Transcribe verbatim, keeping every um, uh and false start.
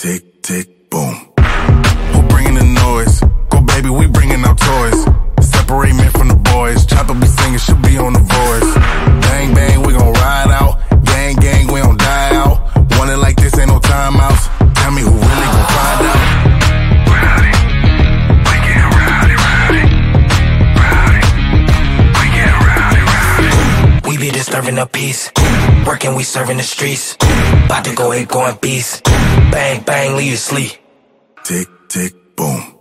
Tick, tick, boom. Who bringing the noise? Go baby, we bringing our toys. Separate men from the boys. Chopper be singing, she'll be on the voice. Bang, bang, we gon' ride out. Gang, gang, we don't die out. Want it like this, ain't no timeouts. Tell me who really gon' find out. Rowdy, we get rowdy, rowdy. Rowdy, we get rowdy, rowdy. We be disturbing the peace. Working, we serving the streets. About to go ape, going beast. Bang, bang, leave you sleep. Tick, tick, boom.